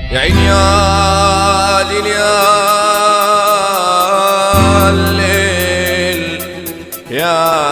يا عيني يا ليل يا الليل يا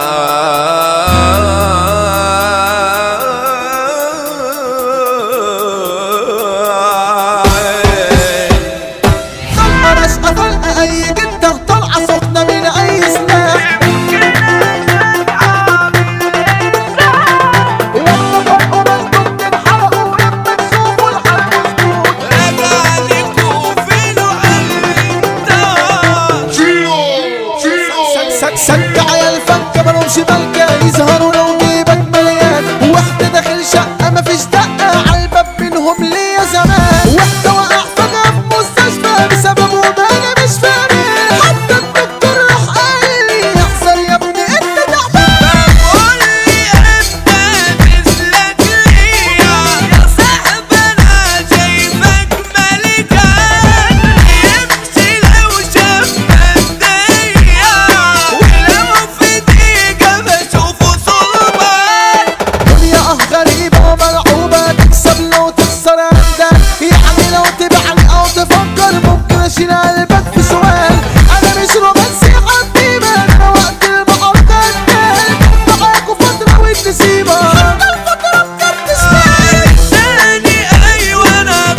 سكع يا الفك مالهمش ملكة يظهروا لو جيبك مليان. واحدة داخل شقة مفيش دقة عالباب منهم ليا زمان. واحدة وقع فجأة في مستشفى بسببه ده أنا مش فاهم. حتى الدكتور راح قال لي احذر يا ابني أنت تعبان. قولي أنت مثلك ليا يا صاحب أنا شايفك ملكان. يمشي لو شاف مادية ولو في دقيقة بشوفه صلبان. دنيا غريبة وملعوبة تكسب لو تخسر عندك. يعني لو تبعني أو تفكر ممكن أشيل قلبك في سؤال. أنا مش رومانسي حبيبي أنا وقت البقر كداب. معاكوا فترة والنسيبة حتى الفترة بجد شمال. لساني أيوة أنا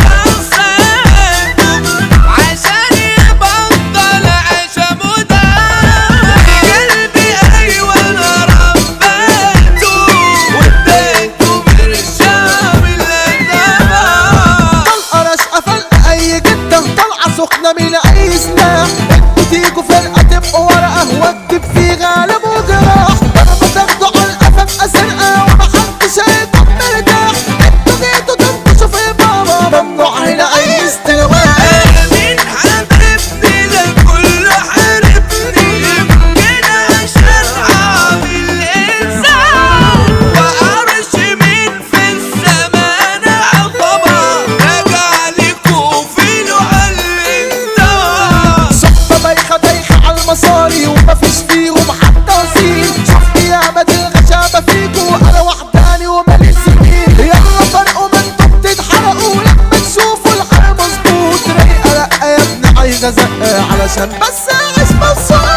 بصيته عشان يبطل عشمه ده. قلبي أيوة أنا ربيته واديته برشام الأدبة. طلقة رشقة فلقة أي جدة طلعة سخنة من أي سلاح. انتوا تيجوا فرقة تبقوا ورقة واكتب فيه غالب وجراح. ضربة تاخدوا على القفا سرقة ومحدش هيكون مرتاح. انتوا جيتوا تنكشوا في بابا ممنوع هنا أي استلواء. مين حبيبني ده كله حاربني يمكن عشان عامل إنسان. وعرش مين في الزمان عقبة رجعلكوا في له الانتهى. صحبة بايخة دايخة على المصاري ومفيش فيهم حتى وسيل. شفت ياما دي الغشامة فيكوا أنا وحداني وماليش سنين. يلا فرقوا ما انتوا بتتحرقوا لما تشوفوا الحال مظبوط. رايقة لأ يا ابني عايزة زقة علشان بس أعيش مبسوط.